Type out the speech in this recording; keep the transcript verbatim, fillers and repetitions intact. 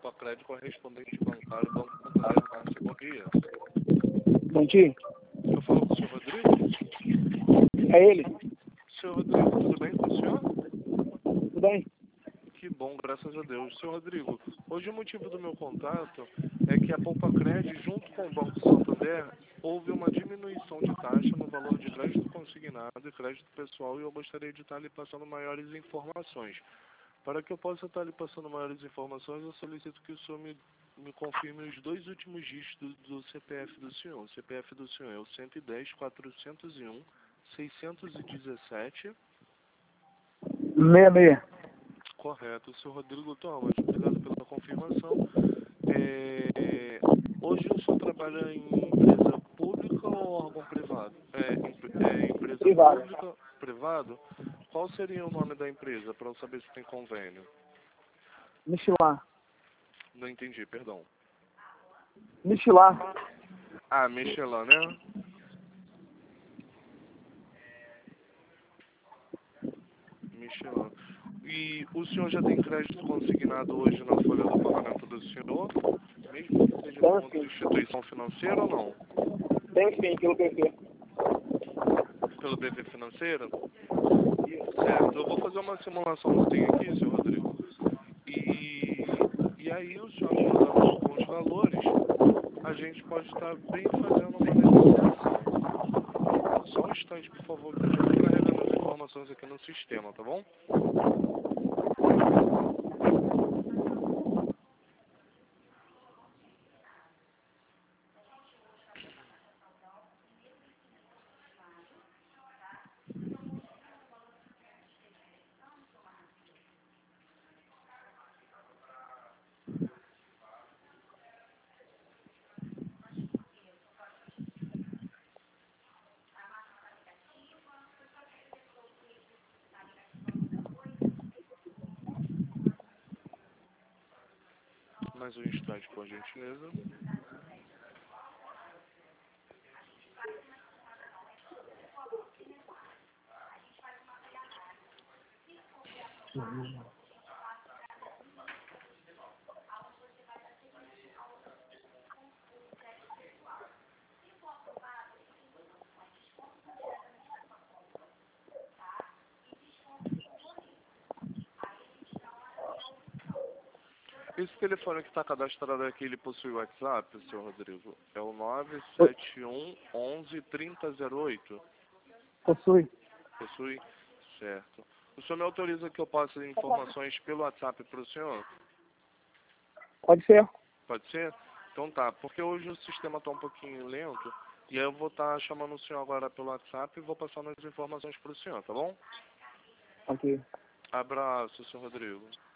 Poupa correspondente bancário, Banco Santander, Márcio, bom dia. Bom dia. Eu falo com o senhor Rodrigo? É ele? Senhor Rodrigo, tudo bem com o senhor? Tudo bem? Que bom, graças a Deus. Senhor Rodrigo, hoje o motivo do meu contato é que a Poupacred, junto com o Banco Santander, houve uma diminuição de taxa no valor de crédito consignado e crédito pessoal e eu gostaria de estar lhe passando maiores informações. Para que eu possa estar lhe passando maiores informações, eu solicito que o senhor me, me confirme os dois últimos dígitos do C P F do senhor. O C P F do senhor é o cento e dez, quatrocentos e um, seiscentos e dezessete. Meia, meia. Correto. O senhor Rodrigo Thomas, obrigado pela confirmação. É, hoje o senhor trabalha em empresa pública ou órgão privado? É, em, é, empresa Privado. pública, privado? Qual seria o nome da empresa, para eu saber se tem convênio? Michelin. Não entendi, perdão. Michelin. Ah, Michelin, né? Michelin. E o senhor já tem crédito consignado hoje na folha do pagamento do senhor? Mesmo que seja com outra instituição financeira ou não? Tem sim, pelo B P. Pelo B P financeiro? Certo, eu vou fazer uma simulação que tem aqui, senhor Rodrigo. E, e aí o senhor me mandando com os valores, a gente pode estar bem fazendo uma negociação. Só um instante, por favor, que eu já estou carregando as informações aqui no sistema, tá bom? Mais um instante, por gentileza. Esse telefone que está cadastrado aqui, ele possui WhatsApp, senhor Rodrigo? É o nove sete um, onze, trinta, zero oito? Possui. Possui? Certo. O senhor me autoriza que eu passe informações pelo WhatsApp para o senhor? Pode ser. Pode ser? Então tá, porque hoje o sistema está um pouquinho lento, e aí eu vou estar chamando o senhor agora pelo WhatsApp e vou passando as informações para o senhor, tá bom? Ok. Abraço, senhor Rodrigo.